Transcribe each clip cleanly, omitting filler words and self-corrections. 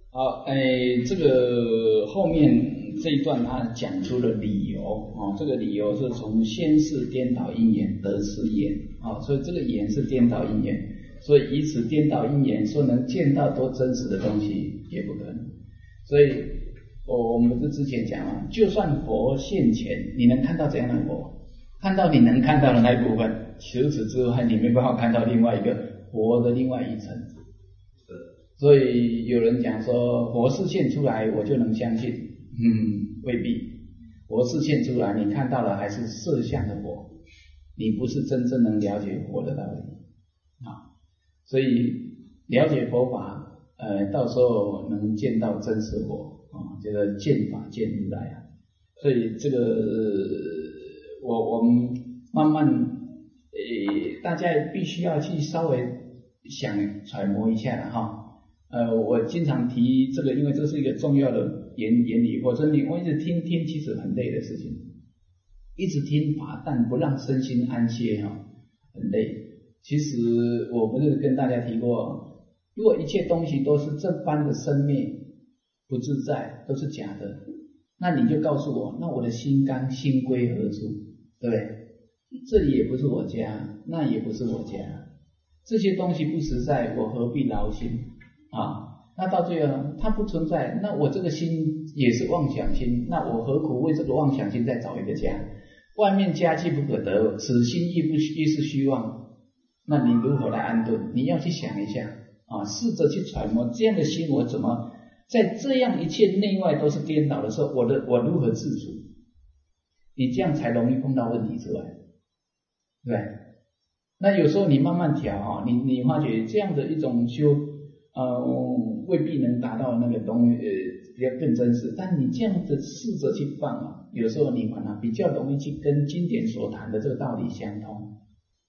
好，这个后面这一段他讲出了理由啊，这个理由是从先是颠倒因缘得此眼啊，所以这个眼是颠倒因缘，所以以此颠倒因缘说能见到多真实的东西也不可能。所以我们之前讲啊，就算佛现前，你能看到怎样的佛？看到你能看到的那一部分，除此之外，你没办法看到另外一个佛的另外一层。所以有人讲说佛示现出来我就能相信，未必。佛示现出来你看到了还是色相的佛，你不是真正能了解佛的道理啊。所以了解佛法，到时候能见到真实佛啊，这个见法见如来啊。所以这个我们慢慢大家必须要去稍微想揣摩一下了哈。我经常提这个，因为这是一个重要的原理，或者我一直听其实很累的事情，一直听法但不让身心安歇哈，很累。其实我不是跟大家提过，如果一切东西都是这般的生灭不自在，都是假的，那你就告诉我，那我的心肝心归何处？对不对？这里也不是我家，那也不是我家，这些东西不实在，我何必劳心啊？那到最后它不存在，那我这个心也是妄想心，那我何苦为这个妄想心再找一个家？外面家既不可得，此心亦是虚妄，那你如何来安顿？你要去想一下啊，试着去揣摩这样的心，我怎么在这样一切内外都是颠倒的时候，我如何自主？你这样才容易碰到问题出来，对不对？那有时候你慢慢调啊，你发觉这样的一种修，未必能达到那个比较更真实，但你这样子试着去放啊，有时候你反而比较容易去跟经典所谈的这个道理相通，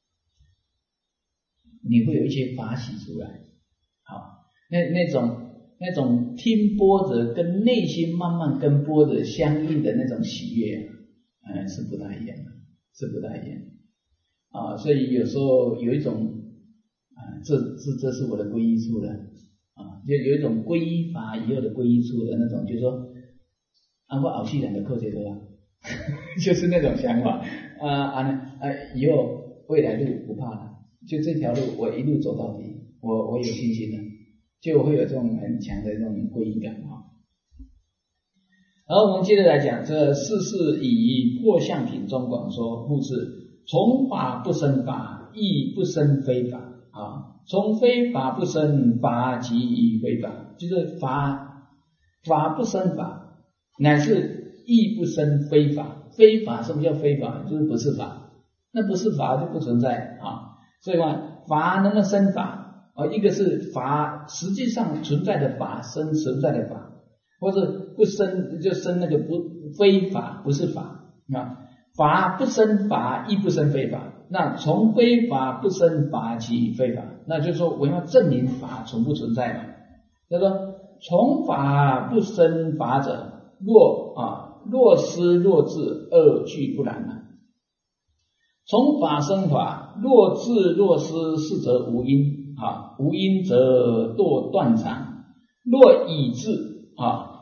你会有一些法喜出来。好，那种听般若跟内心慢慢跟般若相应的那种喜悦是不大一样的，是不大一样啊。所以有时候有一种这是我的皈依处了啊，就有一种皈依法以后的皈依处的那种，就是说我后世人就靠这个就是那种想法以后未来路不怕了，就这条路我一路走到底，我有信心了，就会有这种很强的这种皈依感啊。然后我们接着来讲，这世事以破相品中广说，复是从法不生法，亦不生非法啊。从非法不生法，即亦非法，就是法不生法，乃是亦不生非法。非法什么叫非法？就是不是法，那不是法就不存在啊。所以嘛，法能够生法一个是法实际上存在的法生存在的法，或者不生就生那个非法，不是法啊。法不生法，亦不生非法。那从非法不生法，即非法。那就是说，我要证明法存不存在嘛？就是说，从法不生法者，若思若智，二俱不然啊。从法生法，若智若思，是则无因啊，无因则堕断常。若以智啊，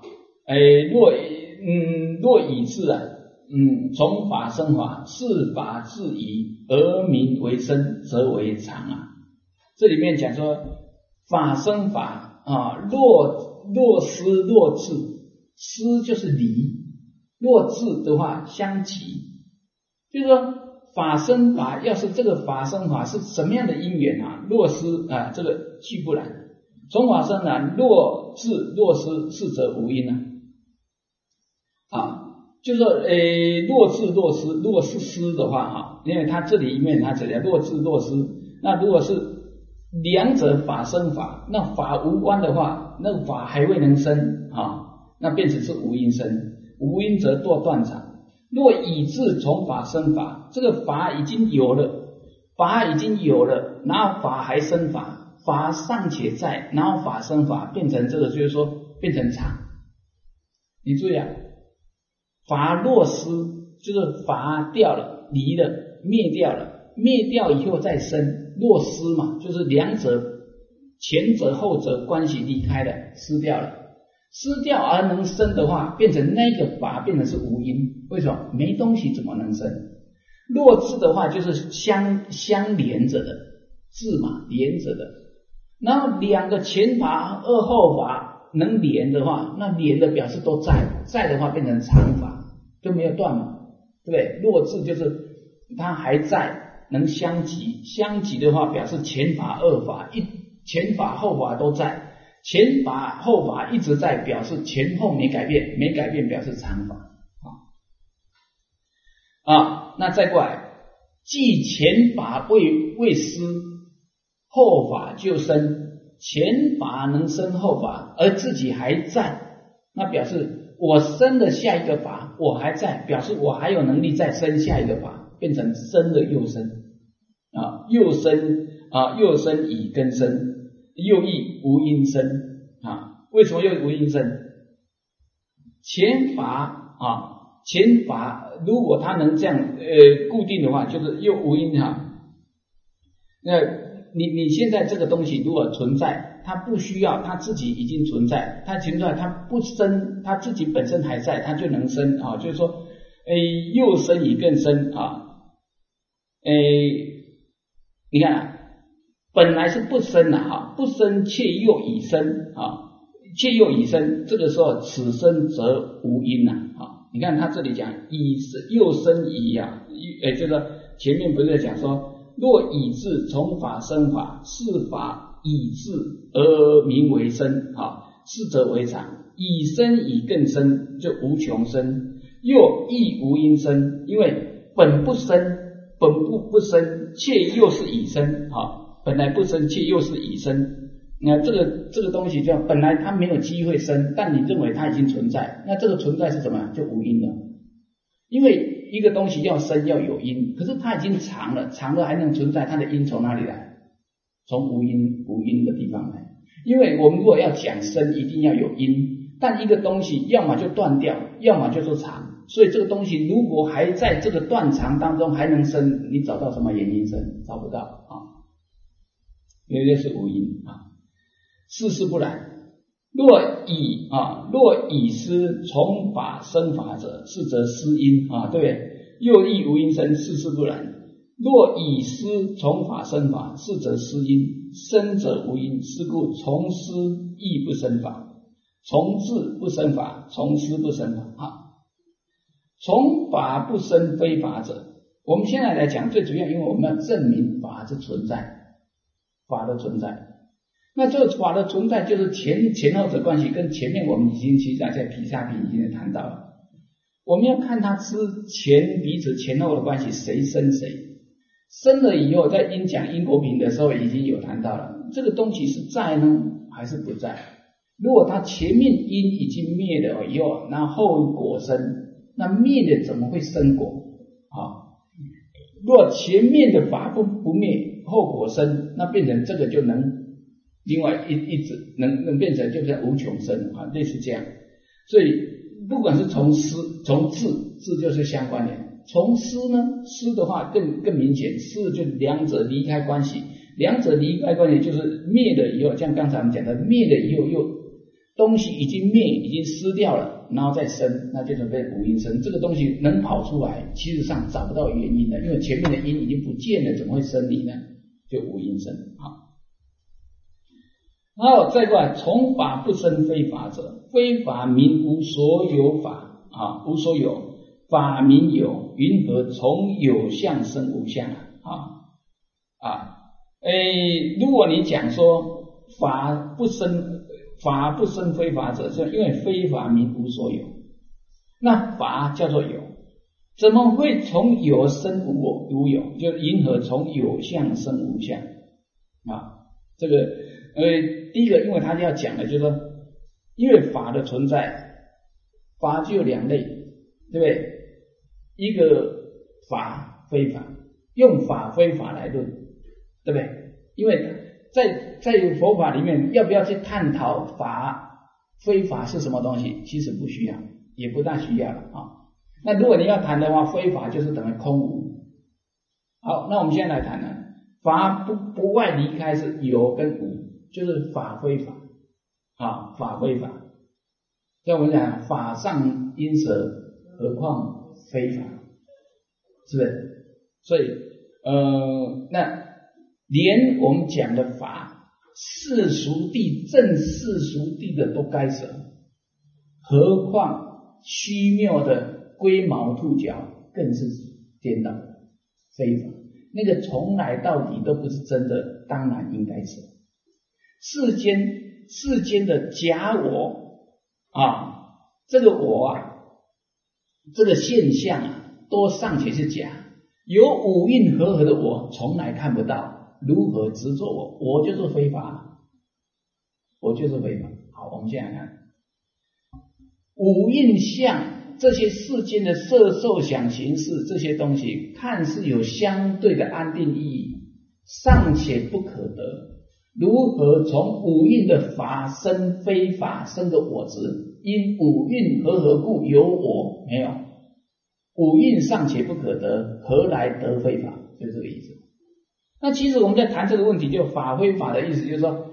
若以智从法生法，是法自疑而名为生，则为常啊。这里面讲说法生法啊，若思若智，思就是离，若智的话相齐，就是说法生法，要是这个法生法是什么样的因缘啊？若思这个俱不然。从法生然，若智若思，是则无因啊。就是说若智若思，如果是思的话因为它这里面它讲若智若思，那如果是两者法生法，那法无关的话，那法还未能生那变成是无因生，无因则堕断常。若以智从法生法，这个法已经有了，然后法还生法，法尚且在，然后法生法，变成这个就是说变成常。你注意法若思就是法掉了，离了，灭掉了，灭掉以后再生，若思嘛，就是两者前者后者关系离开了，失掉了失掉而能生的话，变成那个法变成是无因。为什么？没东西怎么能生？若智的话就是相连着的，智嘛，连着的。然后两个前法二后法能连的话，那连的表示都在，在的话变成常法，就没有断嘛，对不对？若智就是它还在，能相即，相即的话表示前法二法前法后法都在，前法后法一直在，表示前后没改变，没改变表示常法那再过来，既前法未失，后法就生，前法能生后法，而自己还在，那表示我生了下一个法，我还在，表示我还有能力再生下一个法，变成生了又生又生以根生，又亦无因生为什么又无因生？前法如果它能这样固定的话，就是又无因那你现在这个东西如果存在，它不需要，它自己已经存在，它存在它不生，它自己本身还在，它就能生就是说又生以更生你看本来是不生不生却又已生却又已生，这个时候此生则无因你看他这里讲又生以就是说前面不是在讲说，若以智从法生法，是法以智而名为生是则为常，以生以更生就无穷生，又亦无因生，因为本不生，本不生却又是已生本来不生却又是已生，那这个东西叫本来它没有机会生，但你认为它已经存在，那这个存在是什么？就无因了。因为一个东西要生要有因，可是它已经长了还能存在，它的因从哪里来？从无因的地方来。因为我们如果要讲生，一定要有因，但一个东西要么就断掉，要么就是长，所以这个东西如果还在这个断长当中还能生，你找到什么原因生？找不到因为这是无因事不然，若以失从法生法者，是则失因对不对？又亦无因生，事不然。若以失从法生法，是则失因，生者无因，是故从失亦不生法，从智不生法，从失不生法从法不生非法者，我们现在来讲最主要，因为我们要证明法之存在，法的存在。那这个法的存在就是前后者关系，跟前面我们已经其实在毗沙品已经谈到了。我们要看它之前彼此前后的关系，谁生谁生了以后，在讲因果品的时候已经有谈到了，这个东西是在呢还是不在？如果它前面因已经灭了以后，那后果生，那灭了怎么会生果如果前面的法不灭，后果生，那变成这个就能另外一直能变成就是无穷生类似这样。所以不管是从失从智就是相关联，从失呢，失的话更明显，失就两者离开关系，两者离开关系就是灭了以后，像刚才我们讲的，灭了以后又东西已经灭，已经失掉了，然后再生，那就准备无因生。这个东西能跑出来，其实上找不到原因的，因为前面的因已经不见了，怎么会生理呢？就无因生然后再过来，从法不生非法者，非法名无所有法无所有，法名有，云何从有相生无相如果你讲说法不生非法者，就因为非法名无所有，那法叫做有，怎么会从有生无有？就云何从有相生无相这个第一个，因为他要讲的就是说，因为法的存在，法就有两类，对不对？一个法非法，用法非法来论，对不对？因为在佛法里面，要不要去探讨法非法是什么东西？其实不需要，也不大需要了那如果你要谈的话，非法就是等于空无。好，那我们现在来谈呢，法不外离开是有跟无，就是法非法法非法所以我们讲法上因舍，何况非法，是不是？所以那连我们讲的法，世俗谛正世俗谛的都该舍，何况虚谬的龟毛兔角更是颠倒非法，那个从来到底都不是真的，当然应该舍。世间的假我啊，这个我啊，这个现象啊，都尚且是假，有五蕴和合的我从来看不到，如何执着我？我就是非法，我就是非法。好，我们现在看五蕴相，这些世间的色受想行识这些东西，看似有相对的安定意义，尚且不可得，如何从五蕴的法生非法生个我执？因五蕴和合故有我没有？五蕴尚且不可得，何来得非法？就这个意思。那其实我们在谈这个问题，就法非法的意思，就是说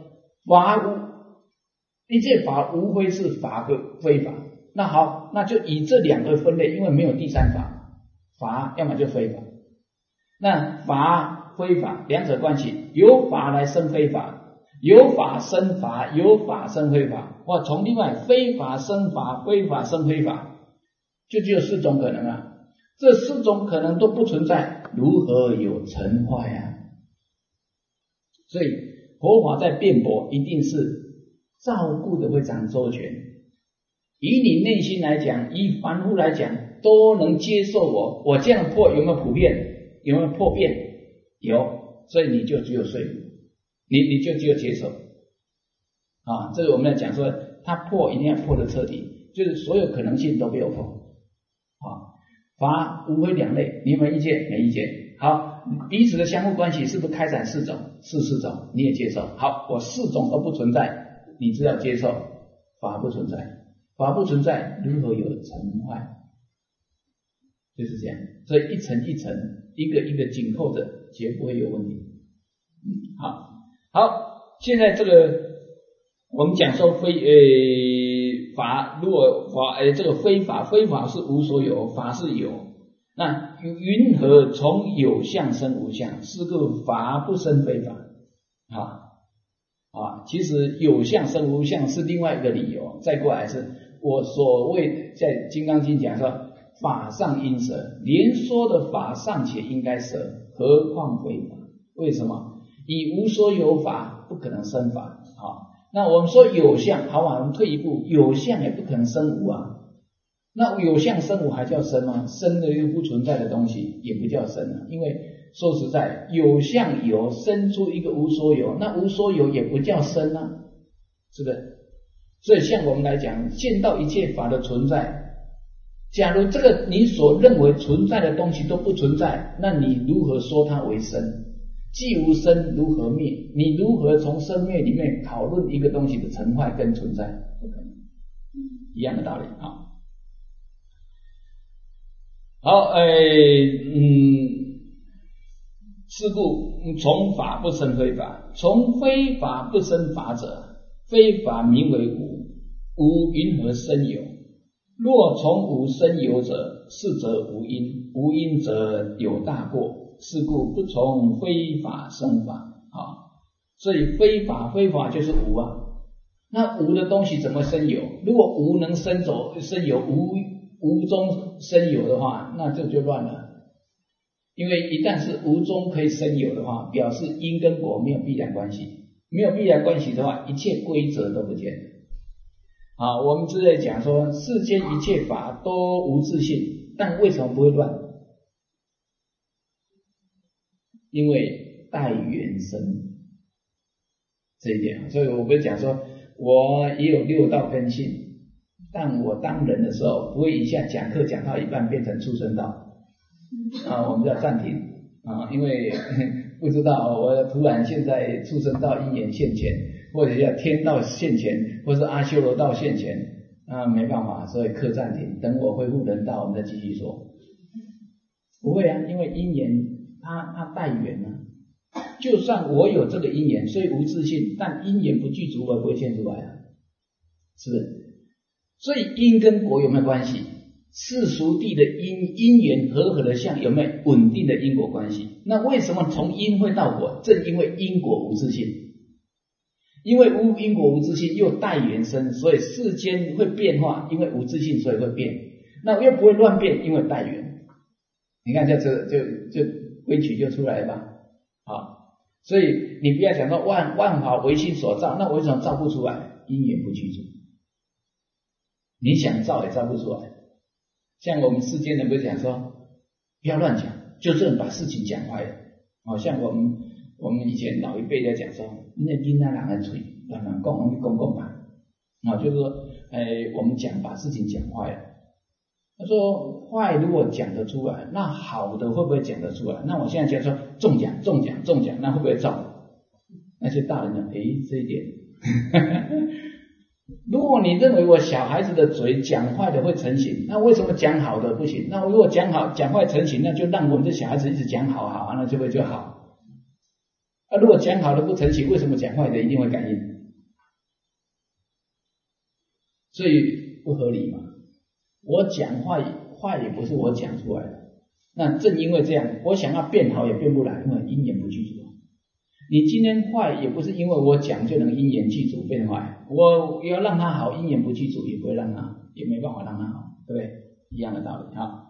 一切法无非是法和非法。那好，那就以这两个分类，因为没有第三法，法要么就非法。那法非法两者关系，由法来生非法，由法生法，由法生非法。哇，从另外非法生法，非法生非法，就只有四种可能啊。这四种可能都不存在，如何有成坏啊？所以佛法在辩驳，一定是照顾的非常周全。以你内心来讲，以凡夫来讲，都能接受我这样破有没有普遍？有没有破遍？有，所以你就只有说服，你就只有接受啊。这个我们要讲说，他破一定要破得彻底，就是所有可能性都没有破啊。法无非两类，你有没有意见？没意见。好，彼此的相互关系是不是开展四种？是四种，你也接受。好，我四种都不存在，你只要接受，法不存在。法不存在，如何有成坏？就是这样，所以一层一层，一个一个紧扣着，绝不会有问题。好，现在这个我们讲说法，如果法这个非法是无所有，法是有。那云何从有相生无相？是故法不生非法。其实有相生无相是另外一个理由。再过来是我所谓在《金刚经》讲说，法上应舍，连说的法尚且应该舍，何况非法？为什么？以无所有法不可能生法。那我们说有相，好，我们退一步，有相也不可能生无啊。那有相生无还叫生吗？生的一个不存在的东西也不叫生啊。因为说实在，有相有生出一个无所有，那无所有也不叫生啊，是不是？所以像我们来讲，见到一切法的存在，假如这个你所认为存在的东西都不存在，那你如何说它为生？既无生，如何灭？你如何从生灭里面讨论一个东西的成坏跟存在？不可能，一样的道理啊。好，是故从法不生非法，从非法不生法者，非法名为无，无云何生有？若从无生有者，是则无因，无因则有大过，是故不从非法生法。所以非法就是无啊。那无的东西怎么生有？如果无能生有，无中生有的话，那这就乱了。因为一旦是无中可以生有的话，表示因跟果没有必然关系，没有必然关系的话，一切规则都不见了。我们之前讲说，世间一切法都无自性，但为什么不会乱？因为待缘生这一点。所以我们讲说，我也有六道根性，但我当人的时候不会一下讲课讲到一半变成畜生道我们要暂停因为不知道我突然现在畜生道因缘现前，或者叫天道现前，或是阿修罗道现前没办法，所以课暂停，等我恢复人道我们再继续说。不会啊，因为因缘它带缘就算我有这个因缘，虽无自性，但因缘不具足而不会现出来是不是？ 所以因跟果有没有关系？世俗谛的因缘和合的相有没有稳定的因果关系？那为什么从因会到果？正因为因果无自性，因为因果无自性又带缘生，所以世间会变化，因为无自性所以会变，那又不会乱变，因为带缘。你看这就规矩就出来了吧？好，所以你不要讲说万法唯心所造，那为什么造不出来？因缘不具足，你想造也造不出来。像我们世间人不是讲说不要乱讲，就这种把事情讲坏了。像我们以前老一辈在讲说，那囡仔人的嘴乱讲，我们讲吧，就是说，我们把事情讲坏了。他说坏如果讲得出来，那好的会不会讲得出来？那我现在讲说中奖，那会不会造？那些大人呢？这一点。如果你认为我小孩子的嘴讲坏的会成型，那为什么讲好的不行？那如果讲坏成型，那就让我们的小孩子一直讲好，那就会就好。如果讲好的不成型，为什么讲坏的一定会感应？所以不合理嘛。我讲坏也不是我讲出来的，那正因为这样，我想要变好也变不来，因为因缘不具足。你今天坏也不是因为我讲就能因缘具足变坏，我要让它好，因缘不具足也不会让它，也没办法让它好，对不对？一样的道理哈。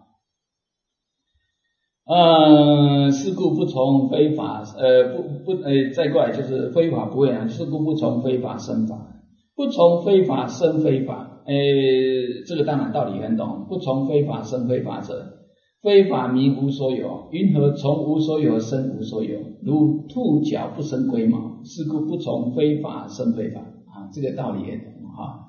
是故不从非法，再过来就是非法不会啊，是故不从非法生法，不从非法生非法，这个当然道理很懂，不从非法生非法者，非法名无所有，云何从无所有生无所有？如兔角不生龟毛，是故不从非法生非法啊，这个道理也懂哈。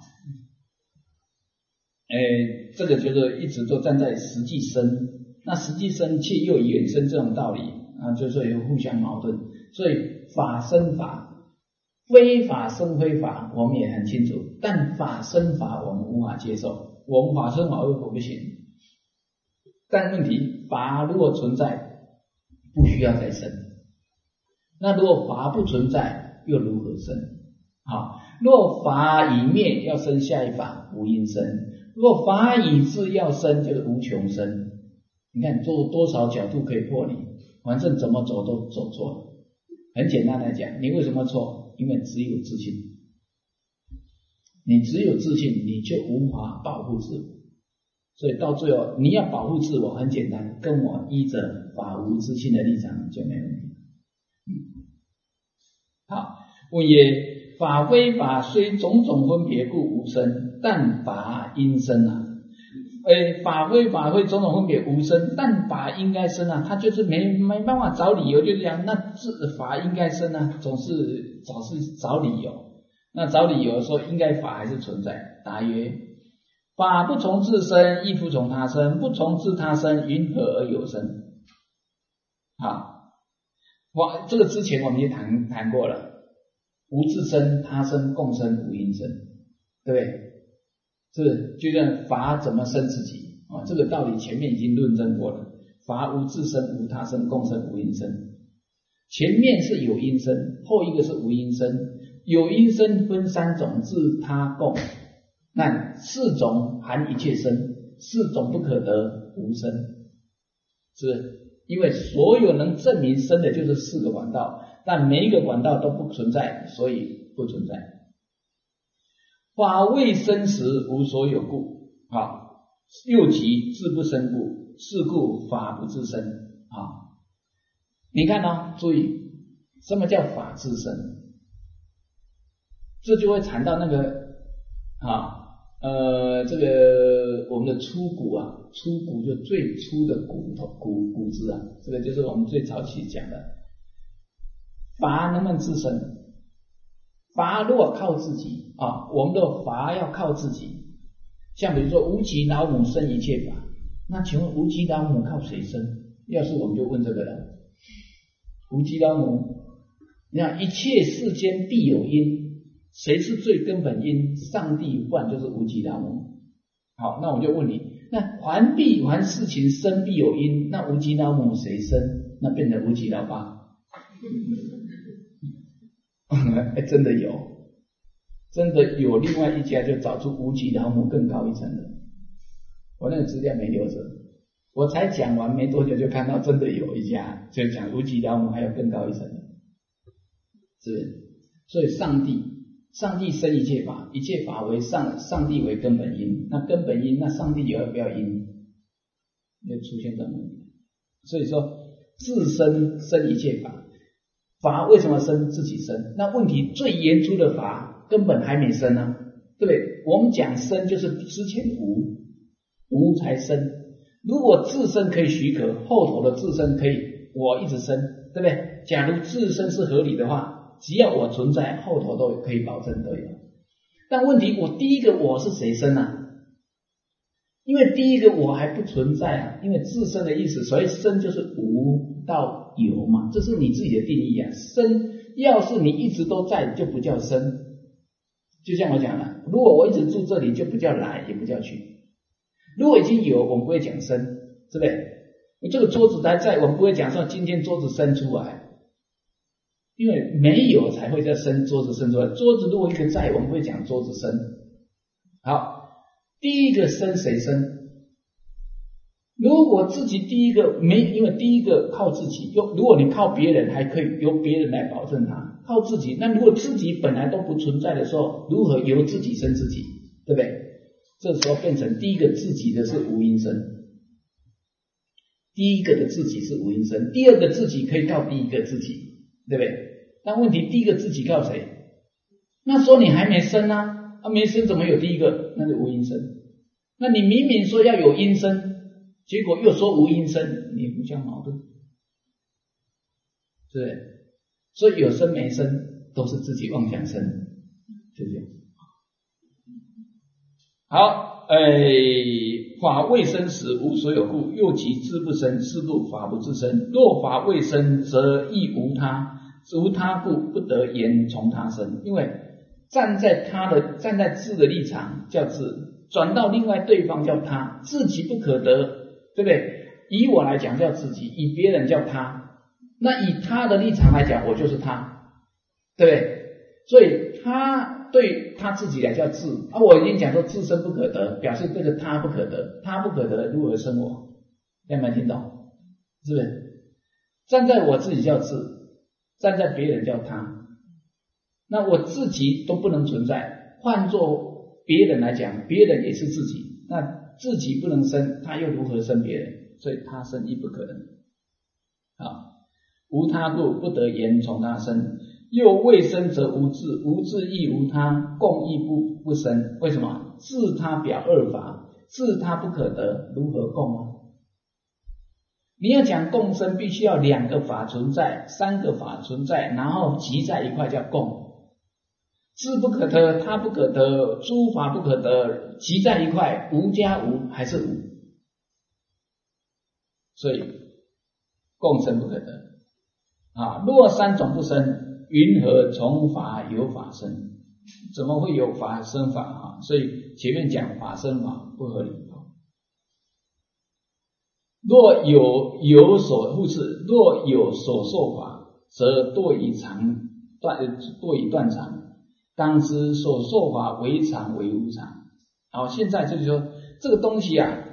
这个就是一直都站在实际生，那实际生却又衍生这种道理啊，就是有互相矛盾，所以法生法，非法生非法，我们也很清楚，但法生法我们无法接受，我们法生法为何不行？但问题法如果存在，不需要再生，那如果法不存在，又如何生？若法已灭，要生下一法，无因生；若法已至，要生，就是无穷生。你看做多少角度可以破你，反正怎么走都走错了。很简单来讲，你为什么错？因为只有自信，你只有自信，你就无法保护自我。所以到最后你要保护自我很简单，跟我依着法无自性的立场就没问题。好，问曰：法非法，虽种种分别故无生，但法应生啊。法非法，会种种分别无生，但法应该生啊。他就是没办法找理由，就讲那法应该生啊，总是找理由。那找理由说应该法还是存在？答曰：法不从自生，亦不从他生，不从自他生，云何而有生？好，这个之前我们也谈过了，无自生、他生、共生、无因生，对不对？是就像法怎么生自己啊？这个道理前面已经论证过了。法无自生、无他生、共生、无因生。前面是有因生，后一个是无因生。有因生分三种：自他共。那四种含一切生，四种不可得无生，是因为所有能证明生的就是四个管道，但每一个管道都不存在，所以不存在。法未生时无所有故，又即自不生故，是故法不自生啊。你看注意什么叫法自生，这就会谈到那个这个我们的粗骨啊，粗骨就最粗的骨质啊，这个就是我们最早期讲的。法能不能自生？法如果靠自己我们的法要靠自己。像比如说无极老母生一切法，那请问无极老母靠谁生？要是我们就问这个人，无极老母，你看一切世间必有因，谁是最根本因？上帝不然就是无极老母。好，那我就问你，那凡事情生必有因，那无极老母谁生？那变成无极老爸。真的有， 真的有另外一家就找出无极老母更高一层的，我那个资料没留着，我才讲完没多久就看到真的有一家就讲无极老母还有更高一层的，是不是？所以上帝生一切法，一切法为上帝为根本因，那根本因那上帝有不要因，就出现这种问题。所以说自身生一切法，法为什么生？自己生。那问题最原初的法根本还没生啊，对不对？我们讲生就是之前无才生。如果自身可以许可，后头的自身可以我一直生，对不对？假如自身是合理的话，只要我存在，后头都可以保证都有。但问题我第一个我是谁生啊？因为第一个我还不存在啊，因为自身的意思，所以生就是无到有嘛，这是你自己的定义啊。生要是你一直都在，就不叫生。就像我讲了，如果我一直住这里，就不叫来，也不叫去。如果已经有，我们不会讲生，对不对？你这个桌子还在，我们不会讲说今天桌子生出来，因为没有才会叫生，桌子生出来。桌子如果一个在，我们不会讲桌子生。好。第一个生谁生？如果自己第一个没，因为第一个靠自己，如果你靠别人还可以由别人来保证他，靠自己，那如果自己本来都不存在的时候，如何由自己生自己，对不对？这时候变成第一个自己的是无因生，第一个的自己是无因生，第二个自己可以靠第一个自己，对不对？那问题第一个自己靠谁？那时候你还没生啊，没生怎么有第一个？那就无因生。那你明明说要有因生，结果又说无因生，你互相矛盾，对不对？所以有生没生都是自己妄想生，就这样。好，法未生时无所有故，又其自不生，是故法不自生。若法未生，则亦无他，无他故不得言从他生。因为站在自的立场叫自，转到另外对方叫他，自己不可得，对不对？以我来讲叫自己，以别人叫他，那以他的立场来讲，我就是他，对不对？所以他对他自己来叫自啊，我已经讲说自身不可得，表示这个他不可得，他不可得如何生我？有没有听懂？是不是？站在我自己叫自，站在别人叫他，那我自己都不能存在，换作别人来讲，别人也是自己，那自己不能生，他又如何生别人？所以他生亦不可能。好，无他故不得言从他生。又未生则无自，无自亦无他，共亦不生。为什么？自他表二法，自他不可得，如何共啊？你要讲共生，必须要两个法存在，三个法存在，然后集在一块叫共。自不可得，他不可得，诸法不可得，集在一块，无加无还是无。所以共生不可得啊！若三种不生，云何从法有法生？怎么会有法生法啊？所以前面讲法生法不合理。若有所护持，若有所受法，则堕以断常。当知所受法为常为无常。好，现在就是说这个东西啊，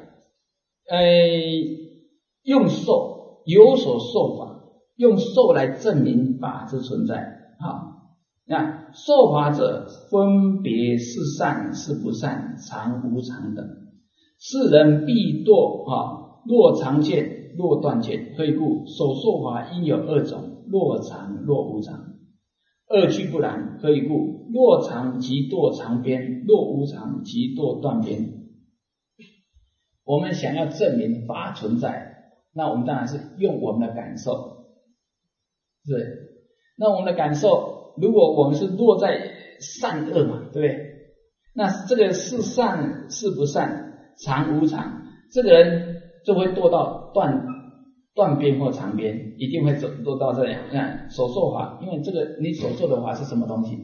用受有所受法，用受来证明法之存在。好，那受法者分别是善是不善，常无常等。世人必堕若常见，若断见。何以故？所受法应有二种，若常若无常。二句不然。何以故？若常即堕常边，若无常即堕断边。我们想要证明法存在，那我们当然是用我们的感受，是不是？那我们的感受，如果我们是落在善恶嘛，对不对？那这个是善是不善，常无常，这个人就会堕到断边或常边，一定会堕到这样。看所受法，因为这个你所受的法是什么东西？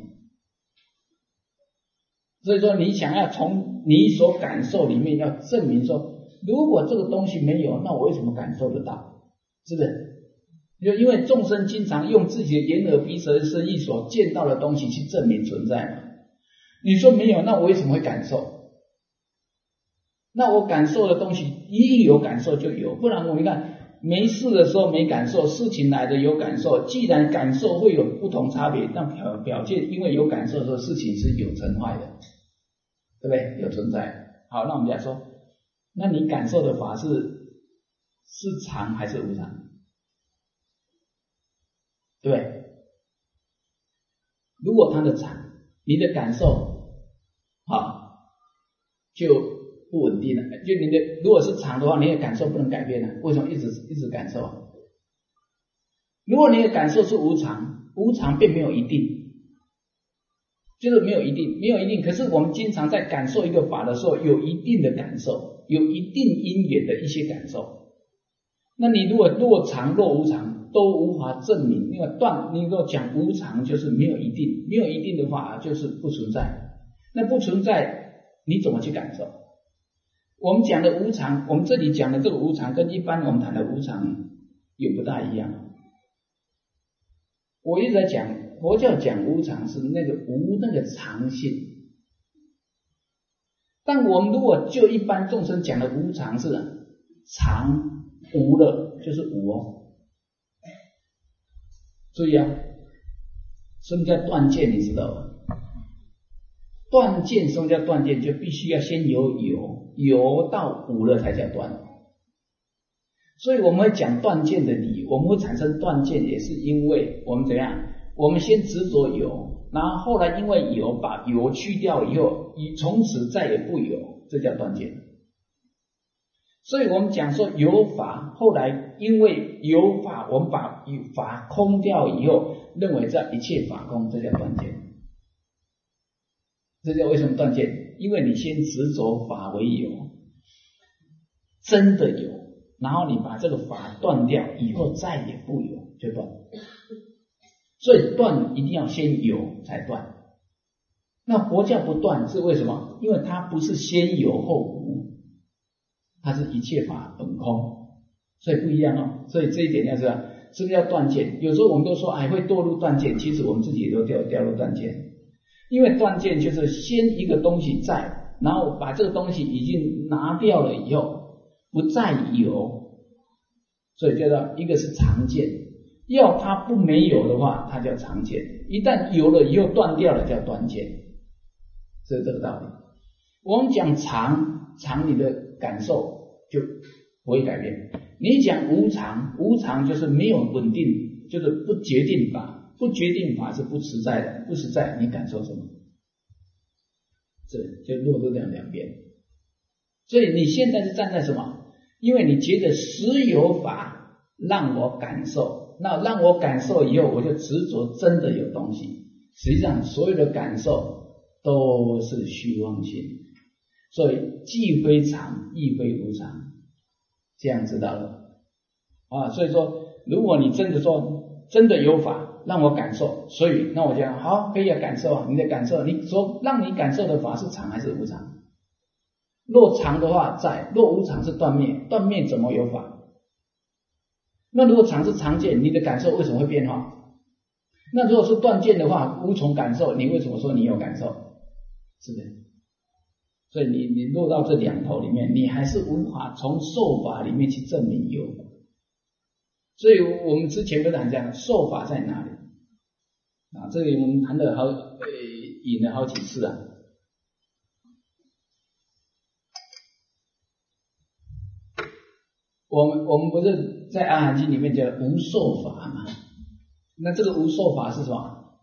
所以说你想要从你所感受里面要证明说，如果这个东西没有，那我为什么感受得到？是不是？因为众生经常用自己的眼耳鼻舌身意所见到的东西去证明存在嘛。 你说没有，那我为什么会感受？那我感受的东西一有感受就有，不然我们看没事的时候没感受，事情来的有感受。既然感受会有不同差别，那表现因为有感受的时候，事情是有成坏的，对不对？有存在。好，那我们讲说，那你感受的法是常还是无常？对不对？如果它的常，你的感受就不稳定了。就你的如果是常的话，你的感受不能改变了。为什么一直感受啊？如果你的感受是无常，无常并没有一定，就是没有一定。可是我们经常在感受一个法的时候，有一定的感受，有一定因缘的一些感受。那你如果若常若无常都无法证明，因为你如果讲无常就是没有一定，没有一定的话就是不存在。那不存在，你怎么去感受？我们讲的无常，我们这里讲的这个无常，跟一般我们谈的无常也不大一样。我一直在讲，佛教讲无常是那个无那个常性，但我们如果就一般众生讲的无常是常无了，就是无哦。注意啊，什么叫断见？你知道吗？断见，什么叫断见？就必须要先有到无了才叫断。所以我们会讲断见的理，我们会产生断见，也是因为我们怎样？我们先执着有，然后后来因为有把有去掉以后，从此再也不有，这叫断见。所以我们讲说有法，后来因为有法，我们把法空掉以后，认为这一切法空，这叫断见。这叫为什么断见？因为你先执着法为有，真的有，然后你把这个法断掉以后，再也不有，就断。所以断一定要先有才断。那佛教不断是为什么？因为它不是先有后无，它是一切法本空，所以不一样哦。所以这一点要知道，是不是要断见？有时候我们都说会堕入断见，其实我们自己也都掉入断见。因为断见就是先一个东西在，然后把这个东西已经拿掉了以后，不再有，所以叫做一个是常见。要它不没有的话，它叫常见；一旦有了以后断掉了，叫断见。是这个道理。我们讲常，你的感受就不会改变。你讲无常，无常就是没有稳定，就是不决定法。不决定法是不实在的，不实在你感受什么？这就落入两边。所以你现在是站在什么？因为你觉得实有法让我感受，那让我感受以后，我就执着真的有东西。实际上所有的感受都是虚妄性，所以既非常亦非无常，这样知道了所以说如果你真的说真的有法让我感受，所以那我讲好，可以感受你的感受，你说让你感受的法是常还是无常？若常的话在，若无常是断灭，断灭怎么有法？那如果常是常见，你的感受为什么会变化？那如果是断见的话，无从感受，你为什么说你有感受？是的。所以你落到这两头里面，你还是无法从受法里面去证明有。所以我们之前不是讲这样，受法在哪里这里我们谈了引了好几次我们不是在阿含经里面叫无受法吗？那这个无受法是什么？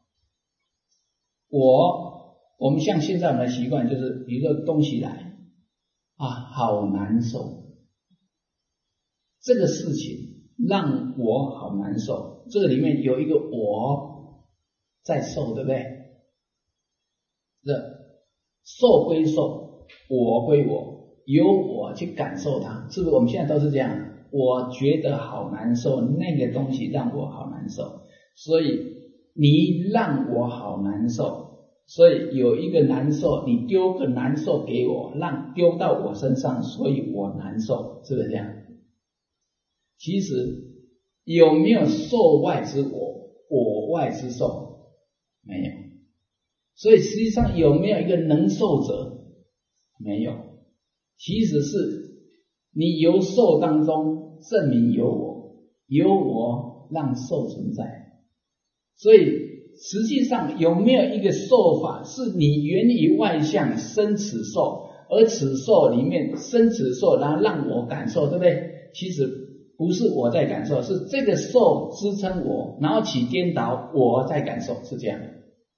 我们像现在我们的习惯就是，比如说东西来好难受，这个事情让我好难受，这个里面有一个我在受，对不对？这受归受，我归我，由我去感受它，是不是？我们现在都是这样，我觉得好难受，那个东西让我好难受，所以你让我好难受，所以有一个难受，你丢个难受给我，丢到我身上，所以我难受，是不是这样？其实有没有受外之我，我外之受？没有。 所以实际上有没有一个能受者？没有，其实是你由受当中证明有我，有我让受存在。所以实际上有没有一个受法是你源于外相生此受，而此受里面生此受，然后让我感受，对不对？其实不是我在感受，是这个受支撑我，然后起颠倒，我在感受，是这样的。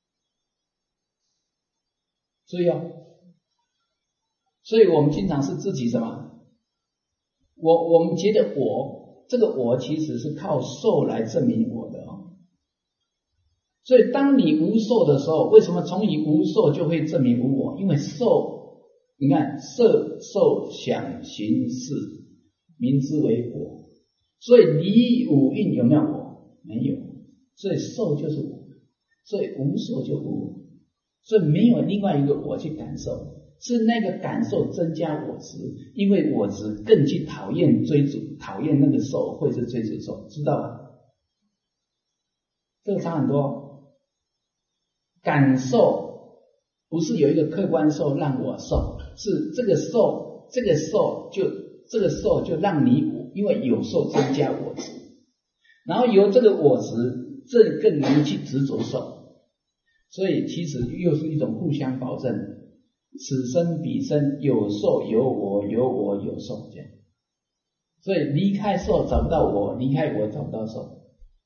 注意哦，所以我们经常是自己什么？我们觉得我这个我其实是靠受来证明我的哦。所以当你无受的时候，为什么从你无受就会证明无我？因为受，你看色受想行识名之为我，所以离五蕴有没有我？没有，所以受就是我，所以无受就无我，所以没有另外一个我去感受，是那个感受增加我执，因为我执更去讨厌追逐，讨厌那个受会是追逐受，知道吧？这个差很多。感受不是有一个客观受让我受，是这个受就让你因为有受增加我执，然后由这个我执这更能去执着受，所以其实又是一种互相保证，此生彼生有受有我，有我有受这样。所以离开受找不到我，离开我找不到受。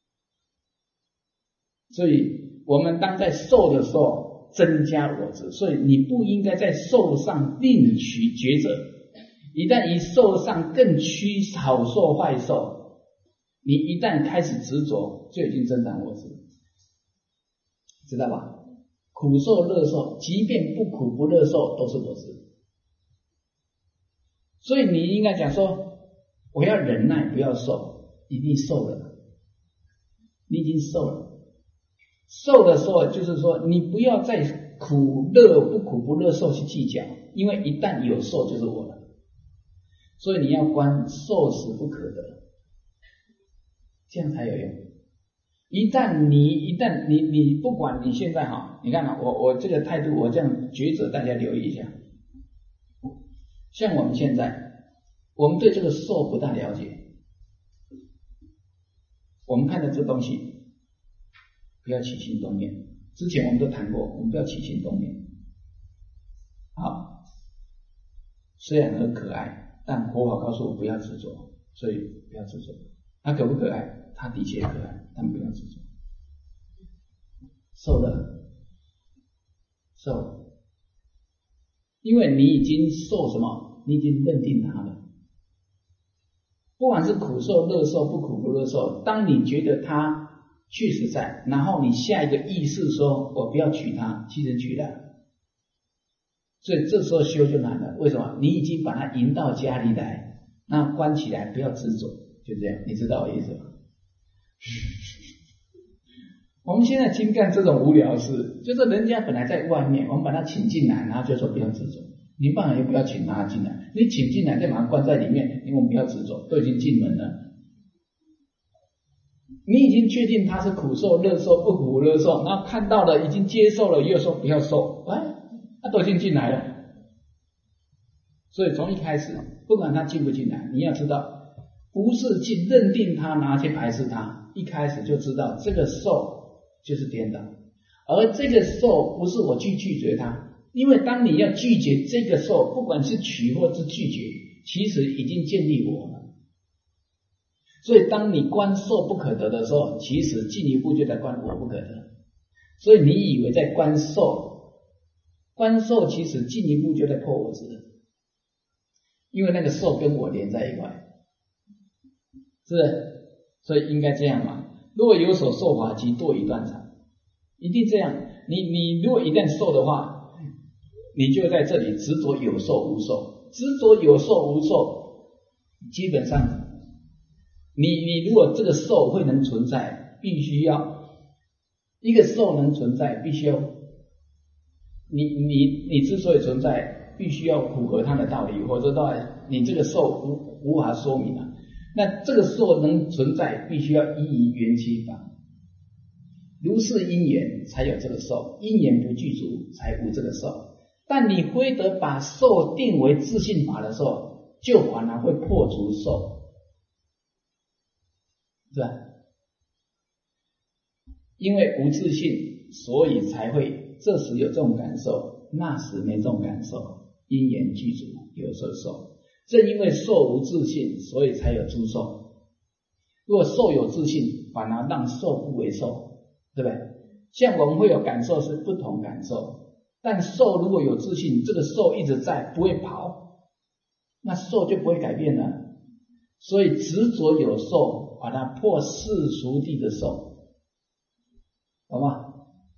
所以我们当在受的时候增加我执，所以你不应该在受上另取抉择。一旦以受上更趋好受坏受，你一旦开始执着，就已经增长我执，知道吧？苦受乐受，即便不苦不乐受都是我执。所以你应该讲说，我要忍耐不要受，一定受了，你已经受了。受的时候就是说你不要再苦乐不苦不乐受去计较，因为一旦有受就是我了。所以你要观受死不可得，这样才有用。一旦你不管你现在你看我这个态度，我这样抉择，大家留意一下。像我们现在，我们对这个受不大了解，我们看到这东西不要起心动念，之前我们都谈过，我们不要起心动念。好，虽然很可爱，但佛法告诉我不要执着，所以不要执着。它可不可爱？它的确可爱，但不要执着。受了，受，因为你已经受什么？你已经认定它了。不管是苦受、乐受、不苦不乐受，当你觉得它确实在，然后你下一个意识说我不要取它，其实取了。所以这时候修就难了，为什么？你已经把它引到家里来，那关起来不要执着，就这样，你知道我意思吗？我们现在净干这种无聊事，就是人家本来在外面，我们把他请进来，然后就说不要执着，你当然又不要请他进来，你请进来再把他关在里面，因为我们不要执着，都已经进门了。你已经确定他是苦受、乐受、不苦不乐受，然后看到了，已经接受了，又说不要受，他都已经进来了。所以从一开始，不管他进不进来，你要知道，不是去认定他，拿去排斥他，一开始就知道这个受就是颠倒，而这个受不是我去拒绝他，因为当你要拒绝这个受，不管是取或是拒绝，其实已经建立我了。所以当你观受不可得的时候，其实进一步就在观我不可得。所以你以为在观受，观受其实进一步就在破我执，因为那个受跟我连在一块，是不是？所以应该这样嘛。如果有所受法，即堕于断常，一定这样。你如果一旦受的话，你就在这里执着有受无受，执着有受无受，基本上你如果这个受会能存在，必须要一个受能存在，必须要你之所以存在，必须要符合它的道理，或者到你这个受无法说明啊。那这个受能存在，必须要依于缘起法。 如是因缘才有这个受，因缘不具足才无这个受。但你非得把受定为自性法的时候，就反而会破除受，是吧？因为无自性，所以才会这时有这种感受，那时没这种感受，因缘具足有这受。正因为受无自性，所以才有诸受。如果受有自性，反而让受不为受，对不对？像我们会有感受是不同感受，但受如果有自性，这个受一直在，不会跑，那受就不会改变了。所以执着有受，把它破世俗谛的受，好吗？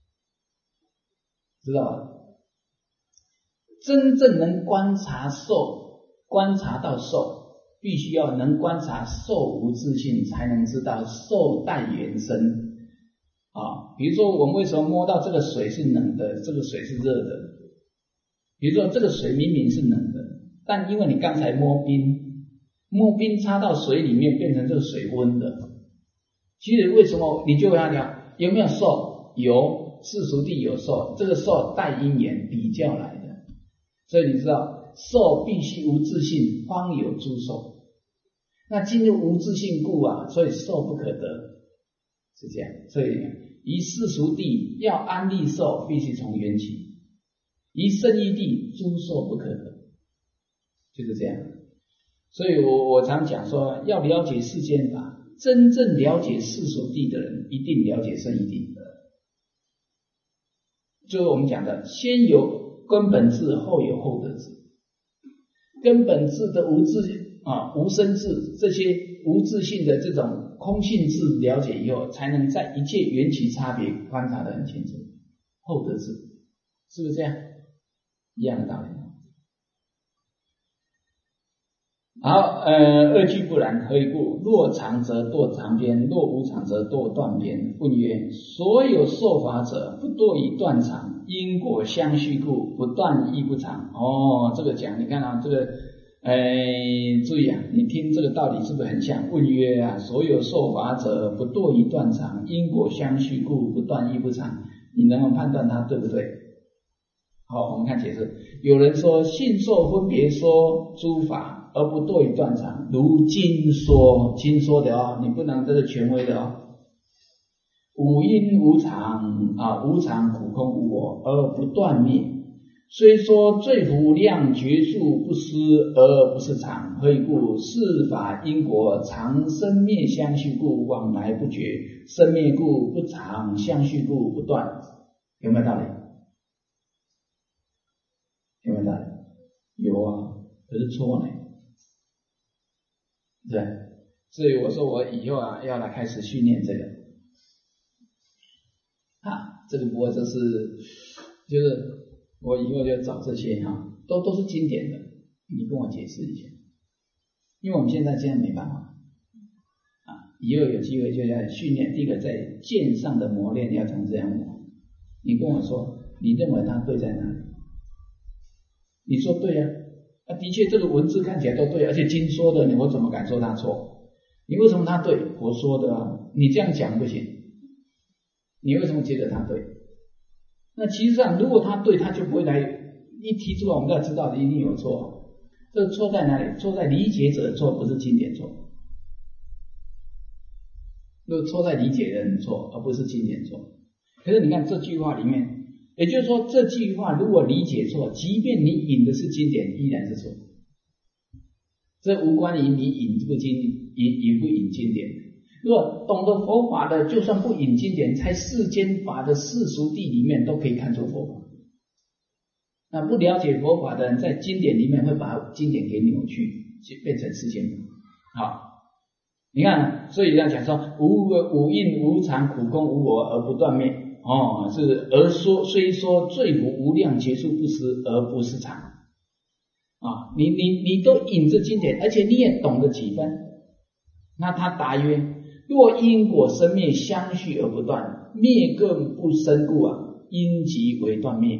知道吧？真正能观察受，观察到受，必须要能观察受无自性，才能知道受带缘生。比如说我们为什么摸到这个水是冷的，这个水是热的？比如说这个水明明是冷的，但因为你刚才摸冰插到水里面变成这个水温的。其实为什么你就要聊有没有受？有，世俗谛有受，这个受带因缘比较来的。所以你知道受必须无自性，方有诸受。那进入无自性故所以受不可得，是这样。所以以世俗谛要安立受，必须从缘起；以圣义谛诸受不可得，就是这样。所以我常讲说，要了解世间法，真正了解世俗谛的人，一定了解圣义谛。就是我们讲的，先有根本智，后有后得智。根本智的无生智，这些无自性的这种空性智了解以后，才能在一切缘起差别观察得很清楚。后得智是不是这样？一样的道理。好，二句不然，何以故？若常则堕常边，若无常则堕断边。问曰：所有受法者，不堕以断常，因果相续故，不断亦不常。这个讲，你看这个注意你听这个道理是不是很像？问曰所有受法者，不堕以断常，因果相续故，不断亦不常。你能够判断它对不对？好，我们看解释。有人说信受分别说诸法，而不堕以断常，如经说，经说的你不能这个权威的五因无常无常苦空无我而不断灭。虽说罪福量觉数不思而不是常，何以故？是法因果常生灭相续故，往来不绝，生灭故不常，相续故不断。有没有道理？有没有道理？有可是错呢，对。所以我说我以后要来开始训练这个这个不过就是我以后就找这些都是经典的，你跟我解释一下，因为我们现在没办法以后有机会就要训练。第一个在剑上的磨练要从这样磨，你跟我说你认为它对在哪里？你说对的确这个文字看起来都对，而且经说的我怎么敢说它错？你为什么它对？佛说的你这样讲不行，你为什么觉得它对？那其实上如果它对，它就不会来一提出来，我们要知道的一定有错。这个错在哪里？错在理解者的错，不是经典错。如果错在理解的人错，而不是经典错。可是你看这句话里面，也就是说这句话如果理解错，即便你引的是经典，依然是错。这无关于你引不引经典。如果懂得佛法的，就算不引经典，在世间法的世俗谛里面都可以看出佛法。那不了解佛法的人，在经典里面会把经典给扭曲，变成世间法。你看，所以这样讲说，无因无常苦空无我而不断灭。虽说罪福无量劫数不思而不是常。你都引着经典，而且你也懂得几分。那他答曰：若因果生灭相续而不断，灭更不生故因即为断灭。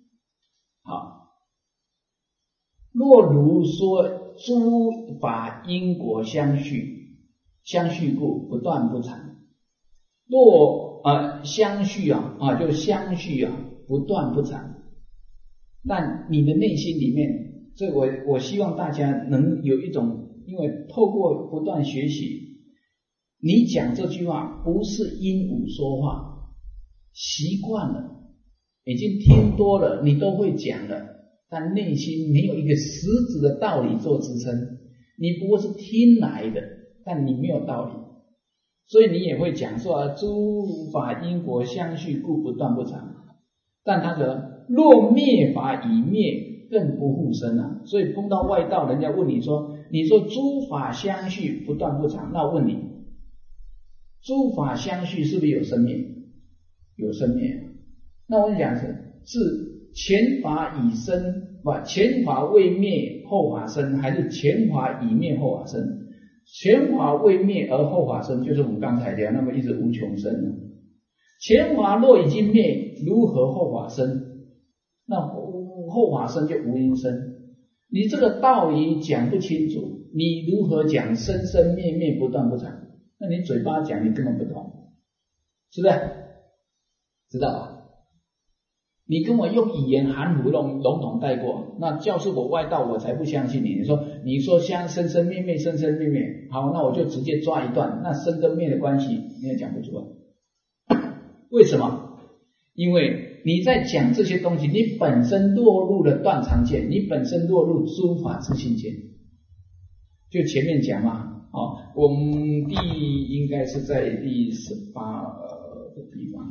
若如说诸法因果相续故不断不常， 若相续就相续不断不长。但你的内心里面，这我希望大家能有一种，因为透过不断学习，你讲这句话不是鹦鹉说话，习惯了，已经听多了，你都会讲了，但内心没有一个实质的道理做支撑，你不过是听来的，但你没有道理，所以你也会讲说诸法因果相续，故不断不长。但他说若灭法已灭，更不复生所以碰到外道，人家问你说诸法相续不断不长，那我问你，诸法相续是不是有生灭？有生灭。那我讲是前法已生，前法未灭后法生，还是前法已灭后法生？前法未灭而后法生，就是我们刚才讲那么一直无穷生。前法若已经灭，如何后法生？那后法生就无因生。你这个道理讲不清楚，你如何讲生生灭灭不断不长？那你嘴巴讲你根本不懂，是不是？知道吧？你跟我用语言含糊笼统带过，那教是我外道，我才不相信你。你说像生生灭灭生生灭灭，好，那我就直接抓一段，那生跟灭的关系你也讲不出来。为什么？因为你在讲这些东西，你本身落入了断常见，你本身落入诸法自性见。就前面讲嘛，我们应该是在第18的地方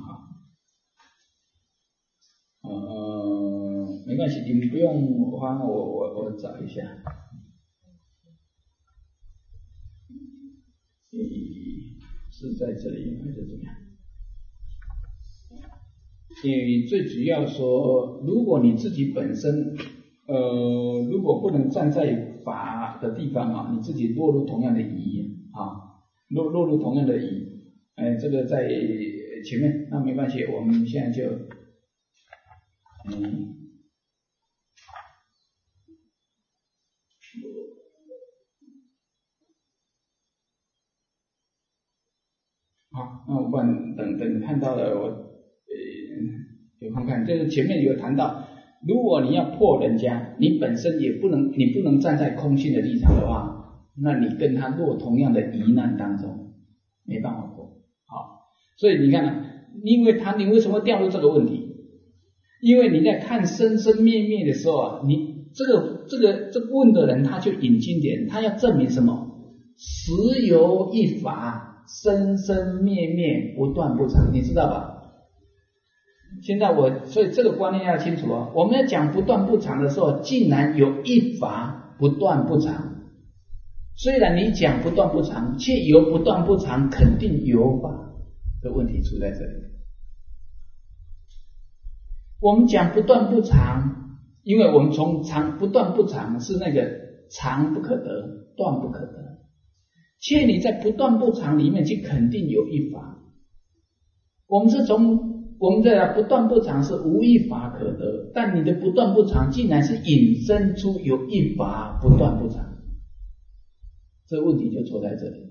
没关系，你们不用慌，我找一下。是在这里还是怎么样？最主要说，如果你自己本身如果不能站在法的地方你自己落入同样的疑落入同样的疑，这个在前面，那没关系，我们现在就好，那我不然等看到了我有空看，就是前面有谈到，如果你要破人家，你本身你不能站在空性的立场的话，那你跟他落同样的疑难当中，没办法破。好，所以你看因为你为什么掉入这个问题？因为你在看生生灭灭的时候你这个问的人他就引经典，他要证明什么？实有一法，生生灭灭不断不长，你知道吧？现在所以这个观念要清楚我们要讲不断不长的时候，竟然有一法不断不长。虽然你讲不断不长，却有不断不长，肯定有法。这问题出在这里。我们讲不断不长，因为我们从不断不长是那个长不可得，断不可得，且你在不断不长里面去肯定有一法。我们的不断不长是无一法可得，但你的不断不长竟然是引申出有一法不断不长，这问题就出在这里。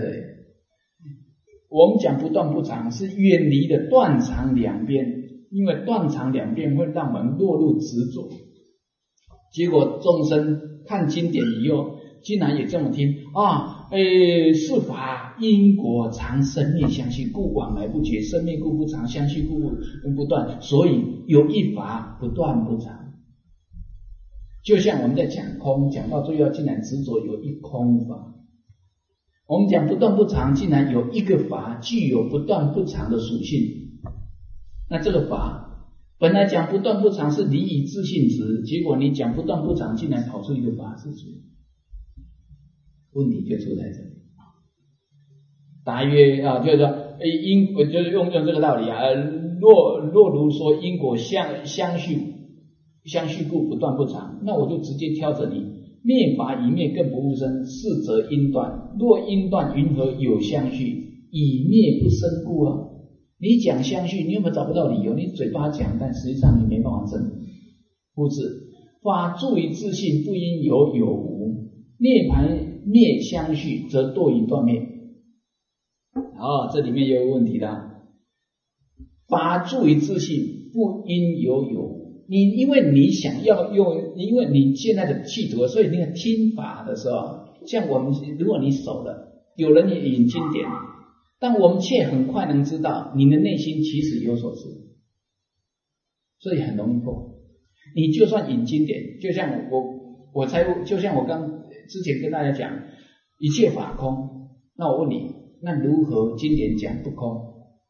我们讲不断不长是远离的断长两边，因为断长两边会让我们落入执着，结果众生看经典以后竟然也这么听是法因果常生灭相续，故往来不绝，生灭故不长，相续故不断，所以有一法不断不长。就像我们在讲空，讲到最后竟然执着有一空法。我们讲不断不长，竟然有一个法具有不断不长的属性。那这个法本来讲不断不长是离以自性执，结果你讲不断不长竟然跑出一个法自主，问题就出在这里。大约就是说就是用这个道理若如说因果相续故不断不长，那我就直接挑着你，灭法已灭更不复生，是则因断，若因断云何有相续？以灭不生故你讲相续，你有没有找不到理由？你嘴巴讲，但实际上你没办法证明。故此法住于自性，不因有无，涅槃灭相续，则堕于断灭。 这里面也有问题的。法住于自性，不因有有。因为你想要用，因为你现在的企图，所以那个听法的时候，像我们，如果你熟了，有人也引经典，但我们却很快能知道你的内心其实有所知，所以很容易破。你就算引经典，就像就像我刚之前跟大家讲，一切法空，那我问你，那如何经典讲不空？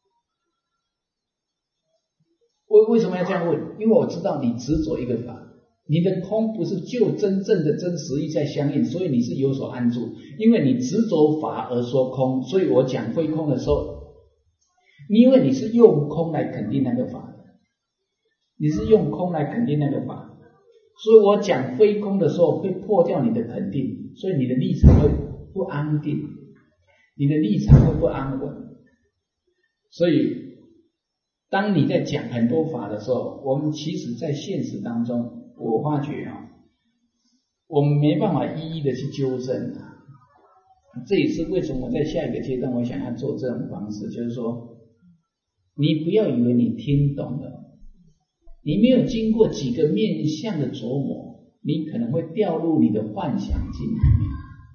为什么要这样问？因为我知道你执着一个法，你的空不是就真正的真实义在相应，所以你是有所安住。因为你执着法而说空，所以我讲非空的时候，因为你是用空来肯定那个法的，你是用空来肯定那个法，所以我讲非空的时候会破掉你的肯定，所以你的立场会不安定，你的立场会不安稳。所以当你在讲很多法的时候，我们其实在现实当中，我发觉我们没办法一一的去纠正这也是为什么我在下一个阶段我想要做这种方式，就是说你不要以为你听懂了，你没有经过几个面向的琢磨，你可能会掉入你的幻想境里面。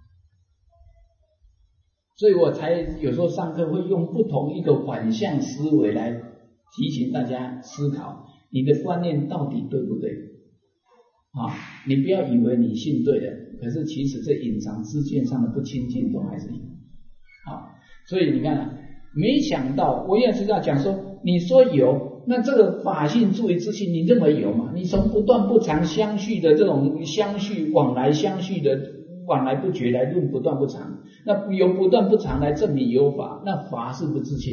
所以我才有时候上课会用不同一个反向思维来提醒大家思考你的观念到底对不对你不要以为你信对了，可是其实这隐藏知见上的不清净都还是有所以你看没想到我也知道讲说，你说有，那这个法性住于自性，你认为有吗？你从不断不常相续的这种相续往来相续的往来不绝来论不断不常，那由不断不常来证明有法，那法是不自性。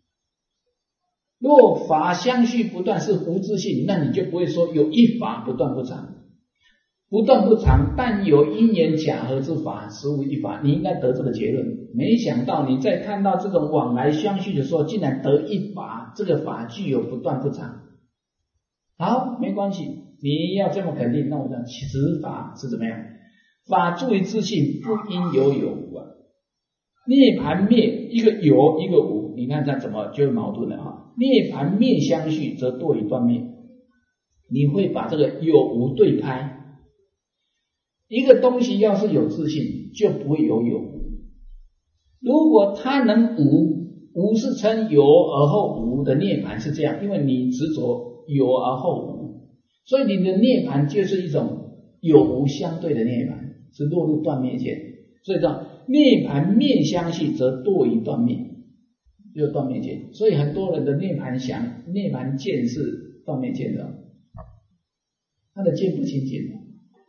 若法相续不断是无自性，那你就不会说有一法不断不常。不断不常，但有因缘假合之法，实无一法。你应该得这个结论。没想到你在看到这种往来相续的时候，竟然得一法，这个法具有不断不常。好，没关系，你要这么肯定，那我讲此法是怎么样？法住于自性，不因有有无涅盘灭，一个有一个无，你看它怎么就矛盾了涅盘灭相续，则堕于断灭。你会把这个有无对拍。一个东西要是有自性，就不会有有无。如果它能无，无是称有而后无的涅盘是这样，因为你执着有而后无，所以你的涅盘就是一种有无相对的涅盘，是落入断灭见。所以叫涅盘灭相续，则堕于断灭，就是断灭见。所以很多人的涅盘见是断灭见的，他的见不清净的。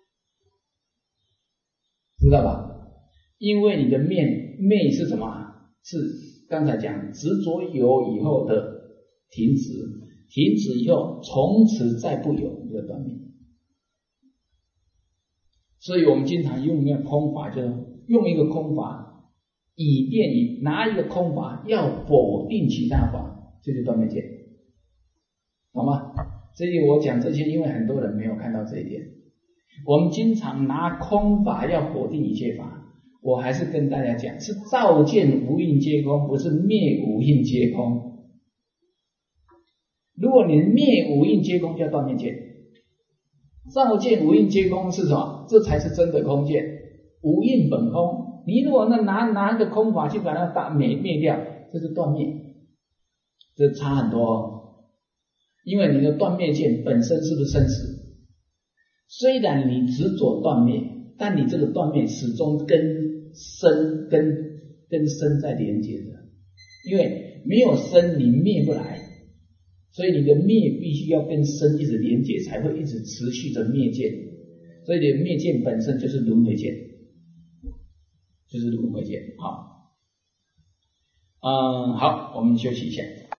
知道吧？因为你的昧是什么？是刚才讲执着有以后的停止，停止以后从此再不有，你就断灭。所以我们经常用一个空法，就是用一个空法，以便于拿一个空法要否定其他法，这就断灭见，懂吗？所以我讲这些，因为很多人没有看到这一点。我们经常拿空法要否定一切法，我还是跟大家讲，是照见无印皆空，不是灭无印皆空。如果你灭无印皆空叫断灭见，照见无印皆空是什么？这才是真的空见，无印本空。你如果拿一个空法去把它灭掉，这是断灭，这差很多因为你的断灭见本身是不是生死？虽然你执着断灭，但你这个断灭始终跟生在连接的，因为没有生你灭不来，所以你的灭必须要跟生一直连接，才会一直持续着灭见。所以你的灭见本身就是轮回见，就是轮回见。好，我们休息一下。